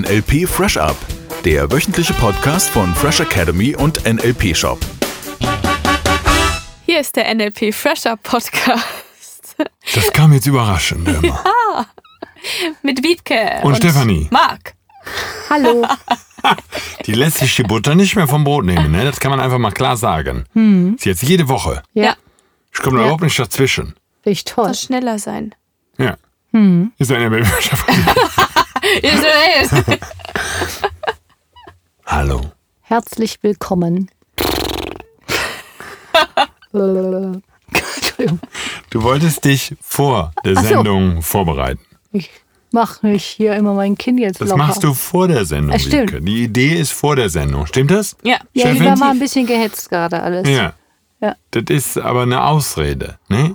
NLP Fresh Up, der wöchentliche Podcast von Fresh Academy und NLP Shop. Hier ist der NLP Fresh Up Podcast. Das kam jetzt überraschend immer. Ja, mit Wiebke und Stefanie. Marc. Hallo. Die lässt sich die Butter nicht mehr vom Brot nehmen, ne? Das kann man einfach mal klar sagen. Ist jetzt jede Woche. Ja, Ich komme da überhaupt nicht dazwischen. finde ich toll. Muss schneller sein. Ja. Ist eine Babychef. Hallo. Herzlich willkommen. Entschuldigung. Du wolltest dich vor der Ach so. Sendung vorbereiten. Ich mache mich hier immer mein Kind jetzt Das locker. machst du vor der Sendung, Stimmt. Wiebke. Die Idee ist vor der Sendung. Stimmt das? Ja. Ja, die Chefin? war mal ein bisschen gehetzt gerade alles. Ja. Ja. Das ist aber eine Ausrede, ne?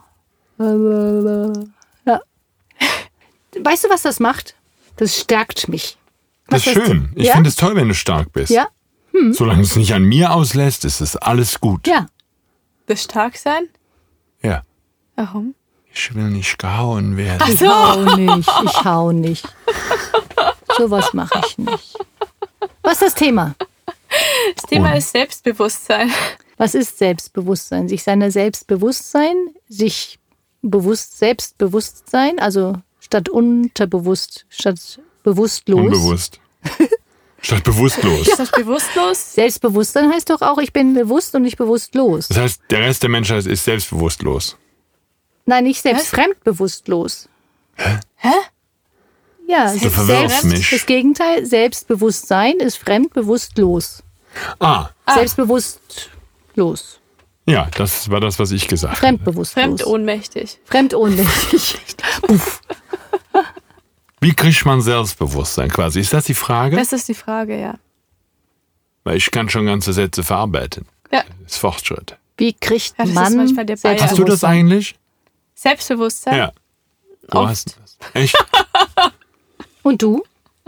Ja. Weißt du, was das macht? Das stärkt mich. Das ist Was schön. Ich ja? finde es toll, wenn du stark bist. Ja? Solange es nicht an mir auslässt, ist es alles gut. Ja. Das stark sein? Ja. Warum? Ich will nicht gehauen werden. Ich hau nicht. Ich hau nicht. Sowas mache ich nicht. Was ist das Thema? Das Thema Und? ist Selbstbewusstsein. Was ist Selbstbewusstsein? Sich seiner selbst bewusst sein, sich selbstbewusst sein, also statt unterbewusst, statt bewusstlos. Unbewusst. Statt bewusstlos. Ist das bewusstlos? Selbstbewusstsein heißt doch auch, ich bin bewusst und nicht bewusstlos. Das heißt, der Rest der Menschheit ist selbstbewusstlos. Nein, nicht selbst Was? fremdbewusstlos. Hä? Ja, Du verwirrst mich. Das Gegenteil, Selbstbewusstsein ist fremdbewusstlos. Ah, Selbstbewusstlos. ja, das war das, was ich gesagt habe. Fremdbewusstlos. Fremdohnmächtig. Fremdohnmächtig. Uff. Wie kriegt man Selbstbewusstsein quasi? Ist das die Frage? Das ist die Frage, ja. Weil ich kann schon ganze Sätze verarbeiten. Ja. Das ist Fortschritt. Wie kriegt Ja, das ist man manchmal der Bayer. Hast du das eigentlich? Selbstbewusstsein? Ja. Du Oft. hast das. Echt? Und du?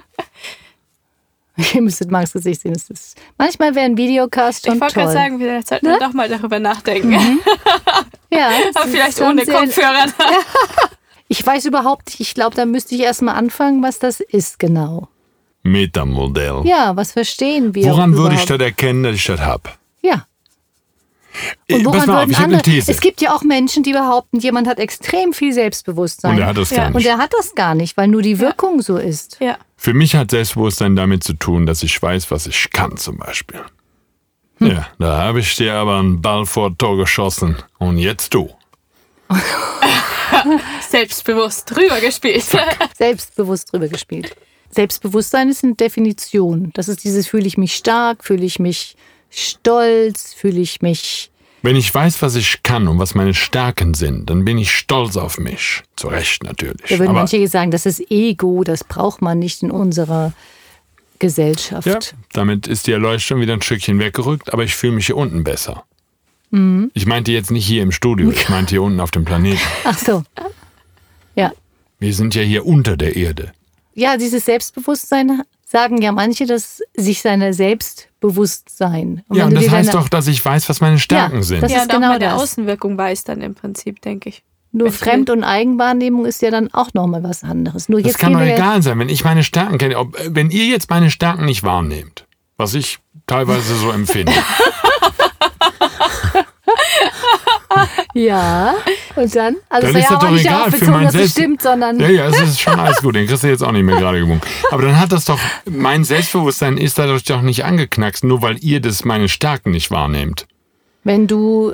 Ihr müsstet Marks Gesicht sehen. Es ist manchmal wäre ein Videocast schon Ich wollte toll. gerade sagen, vielleicht sollten wir doch mal darüber nachdenken. Ja, Aber vielleicht schon ohne sehr- Kopfhörer. Ich weiß überhaupt nicht, ich glaube, da müsste ich erstmal anfangen, was das ist genau. Metamodell. Ja, was verstehen wir? Woran würde ich überhaupt? das erkennen, dass ich das habe? Ja. Und woran Pass mal auf, würden ich habe eine andere? These. Es gibt ja auch Menschen, die behaupten, jemand hat extrem viel Selbstbewusstsein. Und er hat das Ja. gar Und nicht. er hat das gar nicht, weil nur die Wirkung so ist. Ja. Für mich hat Selbstbewusstsein damit zu tun, dass ich weiß, was ich kann zum Beispiel. Ja, da habe ich dir aber einen Ball vor das Tor geschossen. Und jetzt du. Selbstbewusst drüber gespielt. Selbstbewusst drüber gespielt. Selbstbewusstsein ist eine Definition. Das ist dieses, fühle ich mich stark, fühle ich mich stolz, fühle ich mich... Wenn ich weiß, was ich kann und was meine Stärken sind, dann bin ich stolz auf mich. Zu Recht natürlich. Da würden aber, manche sagen, das ist Ego, das braucht man nicht in unserer Gesellschaft. ja, damit ist die Erleuchtung wieder ein Stückchen weggerückt, aber ich fühle mich hier unten besser. Ich meinte jetzt nicht hier im Studio, ich meinte hier unten auf dem Planeten. Ach so. Ja. Wir sind ja hier unter der Erde. Ja, dieses Selbstbewusstsein sagen ja manche, dass sich seiner selbst bewusst sein. Ja, wenn und du das dir heißt deine- doch, dass ich weiß, was meine Stärken Ja, sind. das Ja, ist und auch genau meine das. Außenwirkung weiß dann im Prinzip, denke ich. Nur Wenn ich Fremd- und Eigenwahrnehmung ist ja dann auch nochmal was anderes. Nur Das jetzt kann gehen doch wir egal sein, wenn ich meine Stärken kenne. Wenn ihr jetzt meine Stärken nicht wahrnehmt, was ich teilweise so empfinde. Ja, und dann? Also Dann es ist war das ja auch doch nicht egal darauf für bezogen, mein dass es Selbst. stimmt, sondern Ja, es ist schon alles gut. Den kriegst du jetzt auch nicht mehr gerade gewunken. Aber dann hat das doch, mein Selbstbewusstsein ist dadurch doch nicht angeknackst, nur weil ihr das meine Stärken nicht wahrnehmt. wenn du,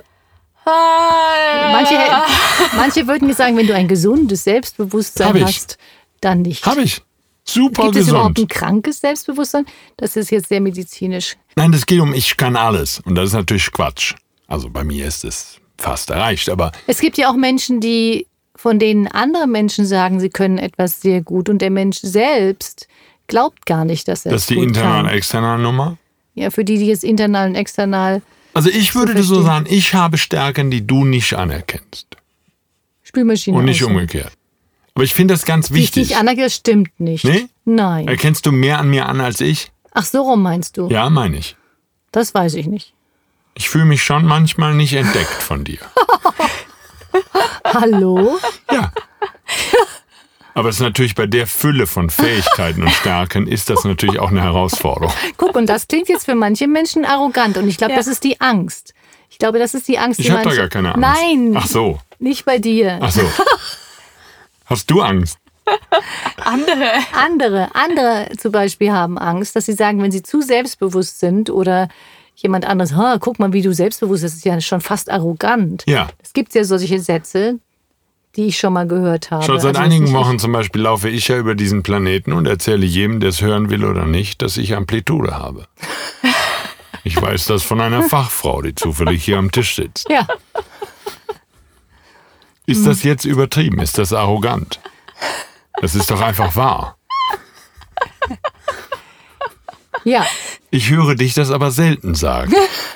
manche würden jetzt sagen, wenn du ein gesundes Hab Selbstbewusstsein ich. hast, dann nicht. Habe ich. Super Gibt es überhaupt ein gesund. krankes Selbstbewusstsein? Das ist jetzt sehr medizinisch. Nein, das geht um, ich kann alles. Und das ist natürlich Quatsch. Also bei mir ist es fast erreicht, aber Es gibt ja auch Menschen, von denen andere Menschen sagen, sie können etwas sehr gut und der Mensch selbst glaubt gar nicht, dass er das es ist die gut internal kann. external Nummer. Ja, für die jetzt internal und external Also ich würde so verstehen. sagen, ich habe Stärken, die du nicht anerkennst. Spülmaschine Und nicht aussehen. umgekehrt. Aber ich finde das ganz Die ich wichtig. nicht anerkenne, das stimmt nicht. Nee? Nein. Erkennst du mehr an mir an als ich? Ach, so rum meinst du? Ja, meine ich. Das weiß ich nicht. Ich fühle mich schon manchmal nicht entdeckt von dir. Hallo? Ja. Aber es ist natürlich bei der Fülle von Fähigkeiten und Stärken ist das natürlich auch eine Herausforderung. Guck, und das klingt jetzt für manche Menschen arrogant. Und ich glaube, das ist die Angst. Ich glaube, das ist die Angst, die Ich habe manche... da gar keine Angst. Nein, Ach so. nicht bei dir. Ach so. Hast du Angst? Andere zum Beispiel haben Angst, dass sie sagen, wenn sie zu selbstbewusst sind oder jemand anderes, guck mal, wie du selbstbewusst bist, das ist ja schon fast arrogant. Ja. Es gibt ja solche Sätze, die ich schon mal gehört habe. Schon seit Also einigen nicht Wochen zum Beispiel laufe ich ja über diesen Planeten und erzähle jedem, der es hören will oder nicht, dass ich Amplitude habe. Ich weiß das von einer Fachfrau, die zufällig hier am Tisch sitzt. Ja, Ist das jetzt übertrieben? Ist das arrogant? Das ist doch einfach wahr. ja. Ich höre dich das aber selten sagen.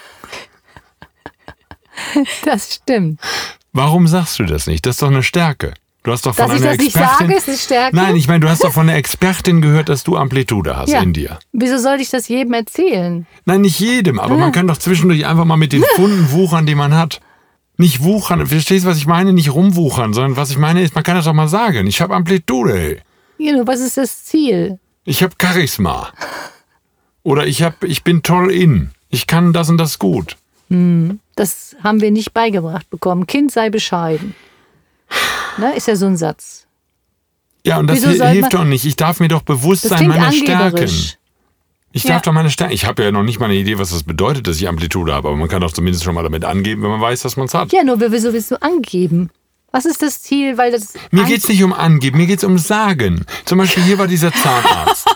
Das stimmt. Warum sagst du das nicht? Das ist doch eine Stärke. Du hast doch von Dass ich einer das nicht Expertin... sage, ist eine Stärke? Nein, ich meine, du hast doch von einer Expertin gehört, dass du Amplitude hast in dir. Wieso sollte ich das jedem erzählen? Nein, nicht jedem, aber man kann doch zwischendurch einfach mal mit den Pfunden wuchern, die man hat. Nicht wuchern, verstehst du, was ich meine? Nicht rumwuchern, sondern was ich meine ist, man kann das doch mal sagen. Ich habe Amplitude, ey. Ja, was ist das Ziel? Ich habe Charisma. Oder ich bin toll in. Ich kann das und das gut. Das haben wir nicht beigebracht bekommen. Kind sei bescheiden. Ne, ist ja so ein Satz. Ja, und das Wieso soll hilft man- doch nicht. Ich darf mir doch bewusst Das sein klingt meiner Stärken. angeberisch. Ich darf doch meine Stärken. Ich habe ja noch nicht mal eine Idee, was das bedeutet, dass ich Amplitude habe. Aber man kann doch zumindest schon mal damit angeben, wenn man weiß, dass man es hat. Ja, nur wieso willst du angeben? Was ist das Ziel? Weil das Mir geht's nicht um Angeben, mir geht's um Sagen. Zum Beispiel hier war dieser Zahnarzt.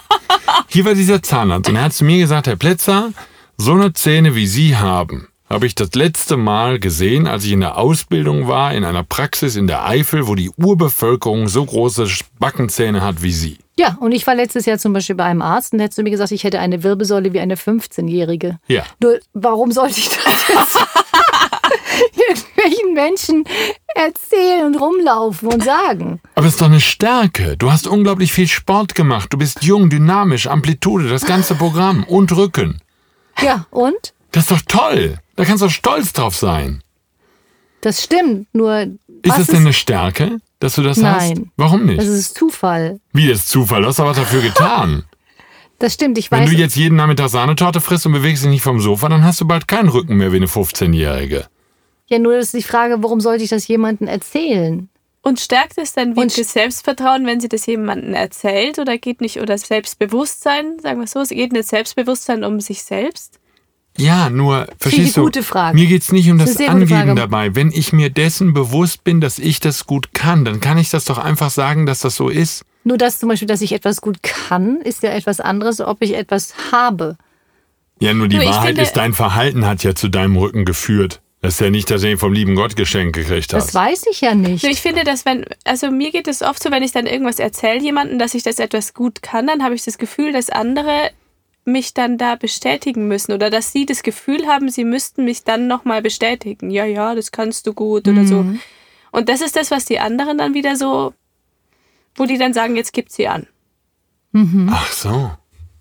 Und er hat zu mir gesagt, Herr Plätzer, so eine Zähne wie Sie haben, habe ich das letzte Mal gesehen, als ich in der Ausbildung war, in einer Praxis in der Eifel, wo die Urbevölkerung so große Backenzähne hat wie Sie. Ja, und ich war letztes Jahr zum Beispiel bei einem Arzt und der hat zu mir gesagt, ich hätte eine Wirbelsäule wie eine 15-Jährige. Ja. Nur, warum sollte ich das jetzt irgendwelchen Menschen erzählen und rumlaufen und sagen? Aber es ist doch eine Stärke. Du hast unglaublich viel Sport gemacht. Du bist jung, dynamisch, Amplitude, das ganze Programm und Rücken. Ja, und? Das ist doch toll. Da kannst du stolz drauf sein. Das stimmt, nur... Ist das denn eine Stärke, dass du das hast? Nein. Warum nicht? Das ist Zufall. Wie, das ist Zufall? Du hast doch was dafür getan. Das stimmt, ich Wenn weiß... du jetzt jeden Nachmittag Sahnetorte frisst und bewegst dich nicht vom Sofa, dann hast du bald keinen Rücken mehr wie eine 15-Jährige. Ja, nur ist die Frage, warum sollte ich das jemandem erzählen? Und stärkt es dann wirklich das Selbstvertrauen, wenn sie das jemandem erzählt? Oder geht nicht, oder Selbstbewusstsein, sagen wir so, es geht nicht Selbstbewusstsein um sich selbst? Ja, nur, verstehst du, gute Frage. mir geht's nicht um Das das ist eine sehr gute Angeben Frage. dabei. Wenn ich mir dessen bewusst bin, dass ich das gut kann, dann kann ich das doch einfach sagen, dass das so ist. Nur das zum Beispiel, dass ich etwas gut kann, ist ja etwas anderes, ob ich etwas habe. Ja, nur die Nur ich Wahrheit finde- ist, dein Verhalten hat ja zu deinem Rücken geführt. Das ist ja nicht, dass du ihn vom lieben Gott geschenkt gekriegt Das hast. weiß ich ja nicht. Ich finde, dass mir geht es oft so, wenn ich dann irgendwas erzähle jemandem, dass ich das etwas gut kann, dann habe ich das Gefühl, dass andere mich dann da bestätigen müssen oder dass sie das Gefühl haben, sie müssten mich dann nochmal bestätigen. Ja, das kannst du gut oder so. Und das ist das, was die anderen dann wieder so, wo die dann sagen, jetzt gibt sie an. Ach so.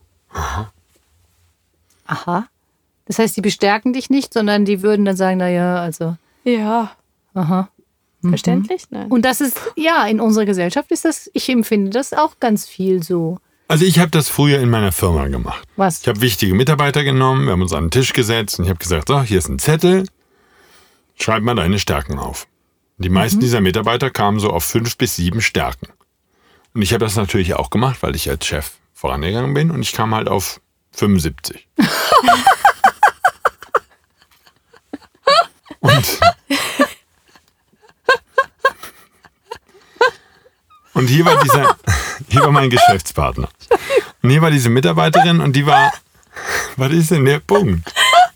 Aha. Das heißt, die bestärken dich nicht, sondern die würden dann sagen, naja, also, Ja, aha. verständlich? Nein. Und das ist, ja, in unserer Gesellschaft ist das, ich empfinde das auch ganz viel so. Also ich habe das früher in meiner Firma gemacht. Was? Ich habe wichtige Mitarbeiter genommen, wir haben uns an den Tisch gesetzt und ich habe gesagt, so, hier ist ein Zettel, schreib mal deine Stärken auf. Die meisten dieser Mitarbeiter kamen so auf 5 bis 7 Stärken. Und ich habe das natürlich auch gemacht, weil ich als Chef vorangegangen bin und ich kam halt auf 75. Und hier war mein Geschäftspartner. Und hier war diese Mitarbeiterin und die war, was ist denn der Punkt?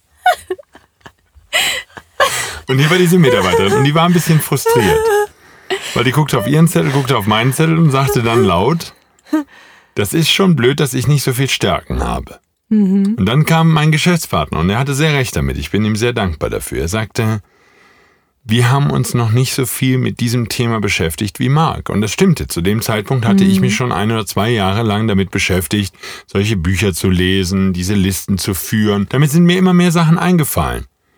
Und hier war diese Mitarbeiterin und die war ein bisschen frustriert. Weil die guckte auf ihren Zettel, guckte auf meinen Zettel und sagte dann laut, das ist schon blöd, dass ich nicht so viel Stärken habe. Und dann kam mein Geschäftspartner und er hatte sehr recht damit. Ich bin ihm sehr dankbar dafür. Er sagte, wir haben uns noch nicht so viel mit diesem Thema beschäftigt wie Marc. Und das stimmte. Zu dem Zeitpunkt hatte ich mich schon 1 oder 2 Jahre lang damit beschäftigt, solche Bücher zu lesen, diese Listen zu führen. Damit sind mir immer mehr Sachen eingefallen.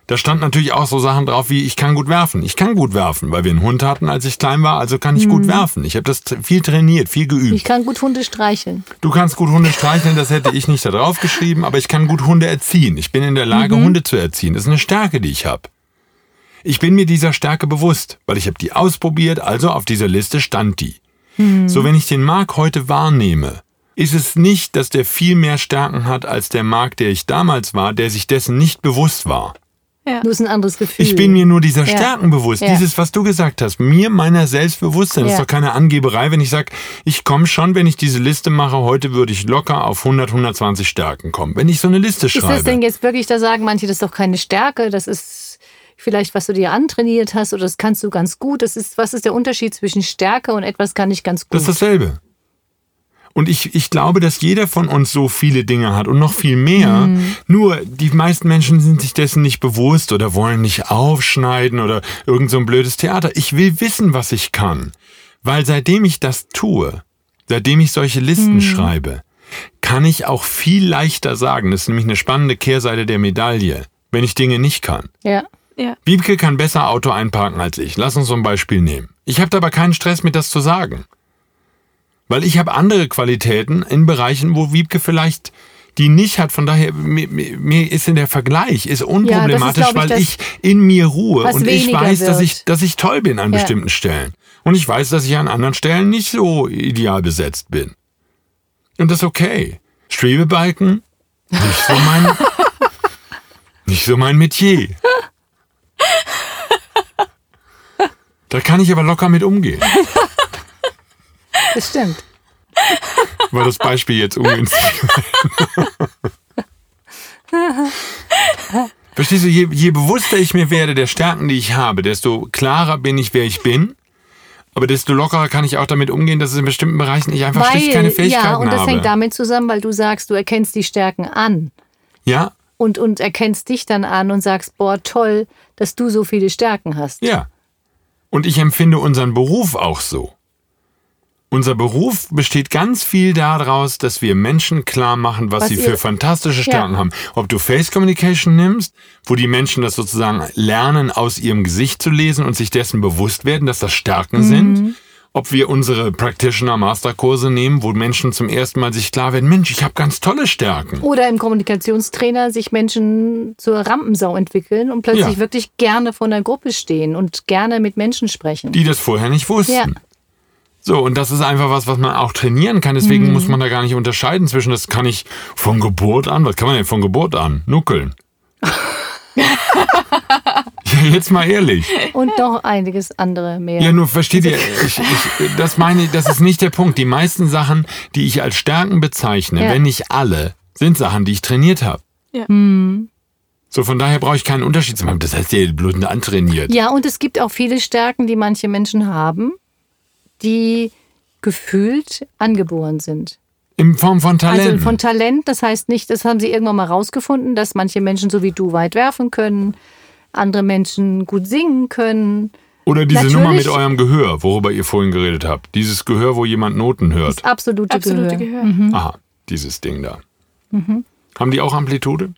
Da stand natürlich auch so Sachen drauf wie, ich kann gut werfen. Ich kann gut werfen, weil wir einen Hund hatten, als ich klein war, also kann ich gut werfen. Ich habe das viel trainiert, viel geübt. Ich kann gut Hunde streicheln. Du kannst gut Hunde streicheln, das hätte ich nicht da drauf geschrieben, aber ich kann gut Hunde erziehen. Ich bin in der Lage, Hunde zu erziehen. Das ist eine Stärke, die ich habe. Ich bin mir dieser Stärke bewusst, weil ich habe die ausprobiert, also auf dieser Liste stand die. So, wenn ich den Marc heute wahrnehme, ist es nicht, dass der viel mehr Stärken hat als der Marc, der ich damals war, der sich dessen nicht bewusst war. Ja. Nur ist ein anderes Gefühl. Ich bin mir nur dieser Stärken bewusst. Ja. Dieses, was du gesagt hast, mir meiner Selbstbewusstsein. Das ist doch keine Angeberei, wenn ich sage, ich komme schon, wenn ich diese Liste mache, heute würde ich locker auf 100, 120 Stärken kommen. Wenn ich so eine Liste schreibe. Ist das denn jetzt wirklich, da sagen manche, das ist doch keine Stärke, das ist vielleicht, was du dir antrainiert hast oder das kannst du ganz gut. Was ist der Unterschied zwischen Stärke und etwas kann ich ganz gut? Das ist dasselbe. Und ich glaube, dass jeder von uns so viele Dinge hat und noch viel mehr. Nur die meisten Menschen sind sich dessen nicht bewusst oder wollen nicht aufschneiden oder irgend so ein blödes Theater. Ich will wissen, was ich kann. Weil seitdem ich das tue, seitdem ich solche Listen schreibe, kann ich auch viel leichter sagen, das ist nämlich eine spannende Kehrseite der Medaille, wenn ich Dinge nicht kann. Ja. Ja. Wiebke kann besser Auto einparken als ich. Lass uns so ein Beispiel nehmen. Ich habe aber keinen Stress mit, das zu sagen. Weil ich habe andere Qualitäten in Bereichen, wo Wiebke vielleicht die nicht hat. Von daher, mir ist in der Vergleich ist unproblematisch, weil ich in mir ruhe und ich weiß, dass ich toll bin an bestimmten Stellen. Und ich weiß, dass ich an anderen Stellen nicht so ideal besetzt bin. Und das ist okay. Schwebebalken, nicht so mein Metier. Da kann ich aber locker mit umgehen. Das stimmt. War das Beispiel jetzt ungünstig? Verstehst du, je bewusster ich mir werde der Stärken, die ich habe, desto klarer bin ich, wer ich bin. Aber desto lockerer kann ich auch damit umgehen, dass es in bestimmten Bereichen ich einfach schlicht keine Fähigkeiten habe. Ja, und das hängt damit zusammen, weil du sagst, du erkennst die Stärken an. Ja. Und erkennst dich dann an und sagst, boah, toll, dass du so viele Stärken hast. Ja. Und ich empfinde unseren Beruf auch so. Unser Beruf besteht ganz viel daraus, dass wir Menschen klar machen, was sie für fantastische Stärken haben. Ob du Face Communication nimmst, wo die Menschen das sozusagen lernen, aus ihrem Gesicht zu lesen und sich dessen bewusst werden, dass das Stärken sind. Ob wir unsere Practitioner-Masterkurse nehmen, wo Menschen zum ersten Mal sich klar werden, Mensch, ich habe ganz tolle Stärken. Oder im Kommunikationstrainer sich Menschen zur Rampensau entwickeln und plötzlich wirklich gerne vor einer Gruppe stehen und gerne mit Menschen sprechen. Die das vorher nicht wussten. Ja. So, und das ist einfach was man auch trainieren kann. Deswegen muss man da gar nicht unterscheiden zwischen, das kann ich von Geburt an, was kann man denn von Geburt an? Nuckeln. Ja, jetzt mal ehrlich. Und noch einiges andere mehr. Ja, nur versteht ihr, das ist nicht der Punkt. Die meisten Sachen, die ich als Stärken bezeichne, wenn nicht alle, sind Sachen, die ich trainiert habe. Ja. So, von daher brauche ich keinen Unterschied zu machen. Das heißt, ihr bloß antrainiert. Ja, und es gibt auch viele Stärken, die manche Menschen haben, die gefühlt angeboren sind. In Form von Talent. Also von Talent, das heißt nicht, das haben sie irgendwann mal rausgefunden, dass manche Menschen so wie du weit werfen können, andere Menschen gut singen können. Oder diese Nummer mit eurem Gehör, worüber ihr vorhin geredet habt. Dieses Gehör, wo jemand Noten hört. Das absolute Gehör. Aha, dieses Ding da. Haben die auch Amplitude?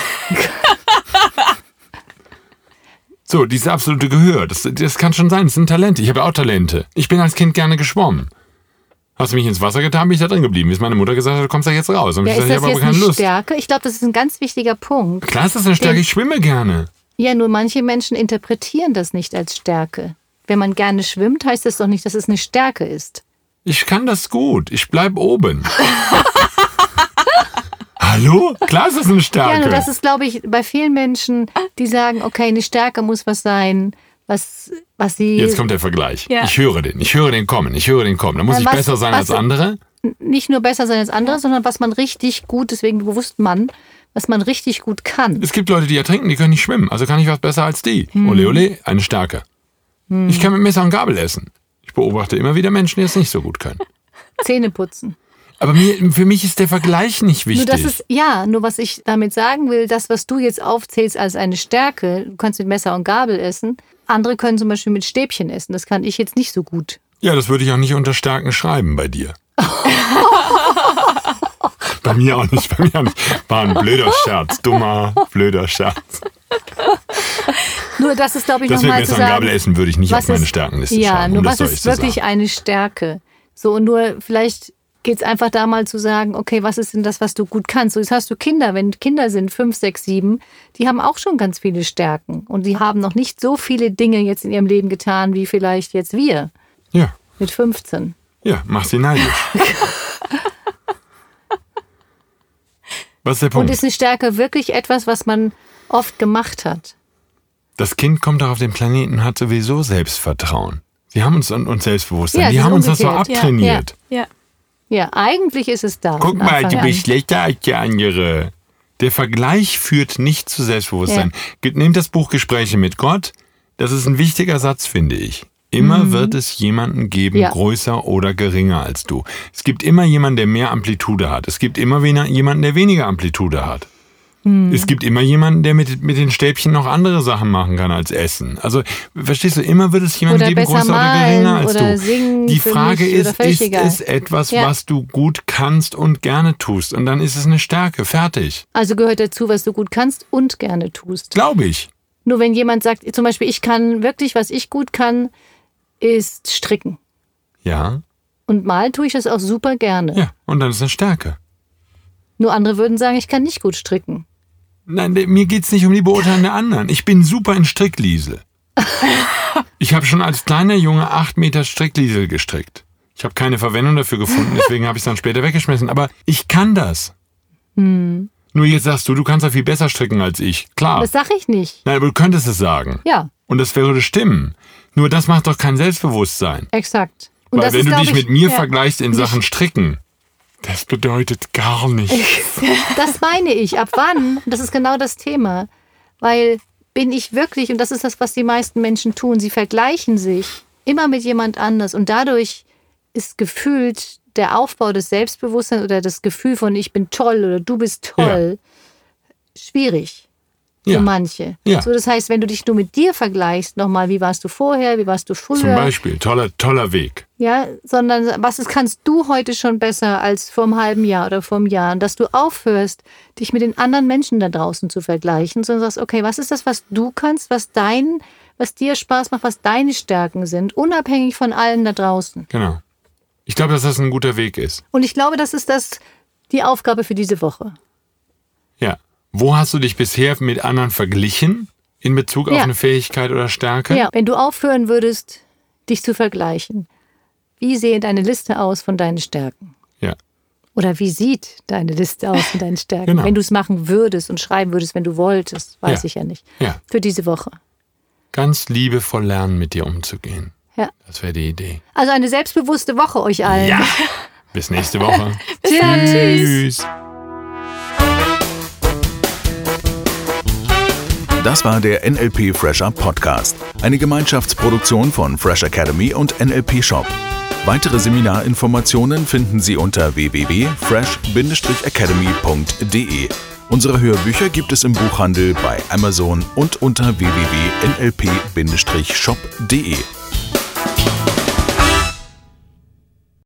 So, dieses absolute Gehör, das kann schon sein, das sind Talente. Ich habe auch Talente. Ich bin als Kind gerne geschwommen. Hast du mich ins Wasser getan, bin ich da drin geblieben. Bis meine Mutter gesagt hat, du kommst da jetzt raus. Und Ja, ich ist sage, ich das habe aber jetzt keine eine Lust. Stärke? Ich glaube, das ist ein ganz wichtiger Punkt. Klar ist das eine Stärke, ich schwimme gerne. Ja, nur manche Menschen interpretieren das nicht als Stärke. Wenn man gerne schwimmt, heißt das doch nicht, dass es eine Stärke ist. Ich kann das gut, ich bleib oben. Hallo? Klar ist das eine Stärke. Ja, nur das ist, glaube ich, bei vielen Menschen, die sagen, okay, eine Stärke muss was sein, was sie... Jetzt kommt der Vergleich. Ja. Ich höre den kommen. Da muss ich besser sein als andere. Nicht nur besser sein als andere, sondern was man richtig gut, deswegen bewusst was man richtig gut kann. Es gibt Leute, die ertrinken, die können nicht schwimmen. Also kann ich was besser als die. Ole, ole, eine Stärke. Ich kann mit Messer und Gabel essen. Ich beobachte immer wieder Menschen, die es nicht so gut können. Zähne putzen. Aber für mich ist der Vergleich nicht wichtig. Nur was ich damit sagen will, das, was du jetzt aufzählst als eine Stärke, du kannst mit Messer und Gabel essen, andere können zum Beispiel mit Stäbchen essen, das kann ich jetzt nicht so gut. Ja, das würde ich auch nicht unter Stärken schreiben bei dir. Bei mir auch nicht. War ein blöder Scherz. Dummer, blöder Scherz. Nur das ist, glaube ich, Das mit nochmal zu Messer und sagen. Gabel essen würde ich nicht auf meine ist- Stärkenliste Ja, schreiben. nur um das was deutlich ist zu wirklich sagen. eine Stärke? So, und nur vielleicht geht es einfach da mal zu sagen, okay, was ist denn das, was du gut kannst? So, jetzt hast du Kinder, wenn Kinder sind 5, 6, 7, die haben auch schon ganz viele Stärken. Und die haben noch nicht so viele Dinge jetzt in ihrem Leben getan, wie vielleicht jetzt wir Ja, mit 15. ja, mach sie neidisch. Was ist der Und Punkt? ist eine Stärke wirklich etwas, was man oft gemacht hat? Das Kind kommt doch auf den Planeten und hat sowieso Selbstvertrauen. Sie haben uns Selbstbewusstsein. Ja, es die ist haben uns das so umgekehrt. abtrainiert. Ja. Ja, eigentlich ist es da. Guck von mal, Anfang du an. bist schlechter als der andere. Der Vergleich führt nicht zu Selbstbewusstsein. Nehmt das Buch Gespräche mit Gott. Das ist ein wichtiger Satz, finde ich. Immer wird es jemanden geben, Ja. größer oder geringer als du. Es gibt immer jemanden, der mehr Amplitude hat. Es gibt immer jemanden, der weniger Amplitude hat. Es gibt immer jemanden, der mit den Stäbchen noch andere Sachen machen kann als essen. Also, verstehst du, immer wird es jemanden Oder geben, besser größer oder malen geringer als oder du. singen Die für Frage mich oder ist völlig egal. es etwas, Ja. was du gut kannst und gerne tust? Und dann ist es eine Stärke. Fertig. Also gehört dazu, was du gut kannst und gerne tust. Glaube ich. Nur wenn jemand sagt, zum Beispiel, ich kann wirklich, was ich gut kann, ist stricken. Ja, Und malen tue ich das auch super gerne. ja. Und dann ist es eine Stärke. Nur andere würden sagen, ich kann nicht gut stricken. Nein, mir geht's nicht um die Beurteilung der anderen. Ich bin super in Strickliesel. Ich habe schon als kleiner Junge 8 Meter Strickliesel gestrickt. Ich habe keine Verwendung dafür gefunden, deswegen habe ich es dann später weggeschmissen. Aber ich kann das. Nur jetzt sagst du kannst ja viel besser stricken als ich. Klar. Das sage ich nicht. Nein, aber du könntest es sagen. Ja, Und das würde stimmen. Nur das macht doch kein Selbstbewusstsein. exakt. Und Weil das wenn ist, du glaub dich ich, mit mir vergleichst in Sachen Stricken, das bedeutet gar nichts. das meine ich. Ab wann? Und das ist genau das Thema. Weil bin ich wirklich, und das ist das, was die meisten Menschen tun, sie vergleichen sich immer mit jemand anders. Und dadurch ist gefühlt der Aufbau des Selbstbewusstseins oder das Gefühl von ich bin toll oder du bist toll schwierig. Für Ja. manche. Ja. So, das heißt, wenn du dich nur mit dir vergleichst, nochmal, wie warst du vorher, wie warst du früher? Zum Beispiel, toller Weg. Ja, sondern kannst du heute schon besser als vor einem halben Jahr oder vor einem Jahr? Und dass du aufhörst, dich mit den anderen Menschen da draußen zu vergleichen, sondern sagst, okay, was ist das, was du kannst, was dir Spaß macht, was deine Stärken sind, unabhängig von allen da draußen. Genau. Ich glaube, dass das ein guter Weg ist. Und ich glaube, das ist die Aufgabe für diese Woche. Ja. Wo hast du dich bisher mit anderen verglichen in Bezug auf Ja. eine Fähigkeit oder Stärke? Ja, wenn du aufhören würdest, dich zu vergleichen, wie sehe deine Liste aus von deinen Stärken? Ja. Oder wie sieht deine Liste aus von deinen Stärken? Genau. Wenn du es machen würdest und schreiben würdest, wenn du wolltest, weiß Ja. ich ja nicht. Ja. Für diese Woche. Ganz liebevoll lernen, mit dir umzugehen. Ja. Das wäre die Idee. Also eine selbstbewusste Woche euch allen. Ja. Bis nächste Woche. Bis dann. Tschüss. Tschüss. Das war der NLP Fresher Podcast, eine Gemeinschaftsproduktion von Fresh Academy und NLP Shop. Weitere Seminarinformationen finden Sie unter www.fresh-academy.de. Unsere Hörbücher gibt es im Buchhandel, bei Amazon und unter www.nlp-shop.de.